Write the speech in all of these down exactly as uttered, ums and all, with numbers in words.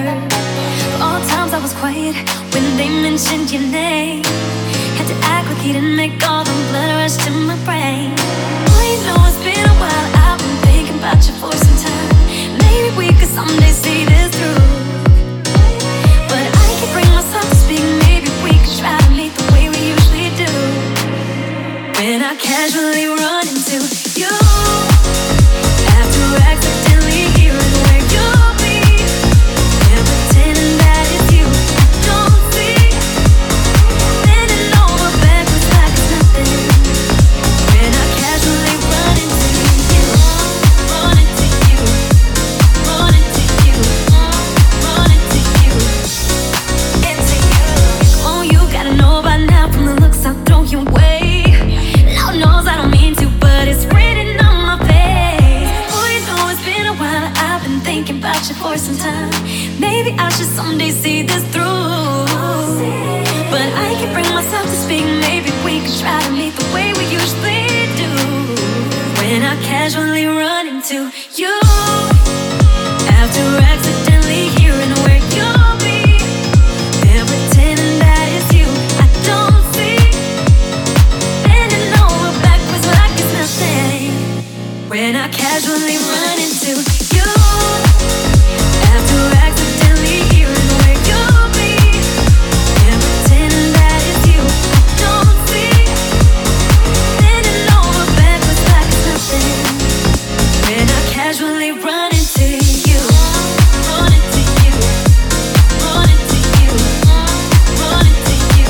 For all times I was quiet when they mentioned your name. Had to act like you didn't make all the blood rush to my brain. Oh, you know it's been a while, I've been thinking about you for some time. Maybe we could someday see this through. But I can't bring myself to speak. Maybe we could try to meet the way we usually do. When I casually run into you after accidentally hearing where you'll be, and pretending that it's you I don't see, bending over backwards like it's nothing. When I casually run into you, run into you, run into you, run into you, into you. Oh, you gotta know by now from the looks I'll throw you away. Lord knows I don't mean to, but it's written on my face. Oh, you know it's been a while, I've been thinking about you for some time. Maybe I should someday see this through. But I can't bring myself to speak. Maybe we could try to meet the way we usually do. When I casually run into you after accidentally hearing where you'll be, and pretending that it's you I don't see, bending over backwards like it's nothing. When I casually run into you after accidentally hearing where you'll be, and pretending that it's you I don't see, bending over backwards like it's nothing. When I casually run into you, run into you, run into you, run into you,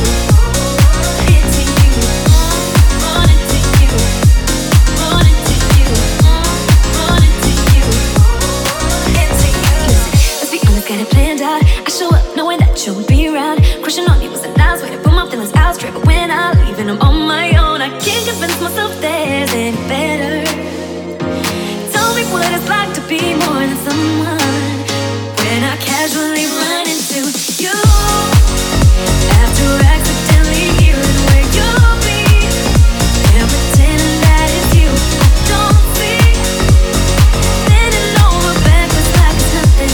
into you, run into you, run into you, run into you, into you. Let's be honest, got it planned out. I show up knowing that you'll be around. Crushing on you was a nice way to put my feelings out straight, but when I leave and I'm on my own, I can't convince myself there's any better. Tell me what it's like to be more than someone. When I casually run into you after accidentally hearing where you'll be, and pretending that it's you I don't see, bending over backwards like it's nothing,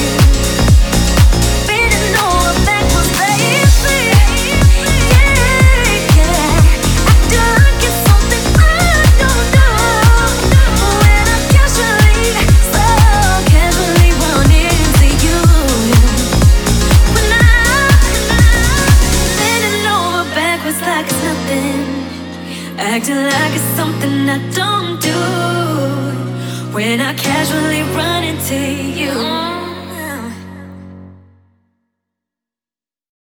bending over backwards like it's nothing. Yeah, yeah, acting like it's something I don't do. When I casually, so casually run into you, when I'm bending over backwards like it's nothing, acting like it's something I don't do. When I casually run into you.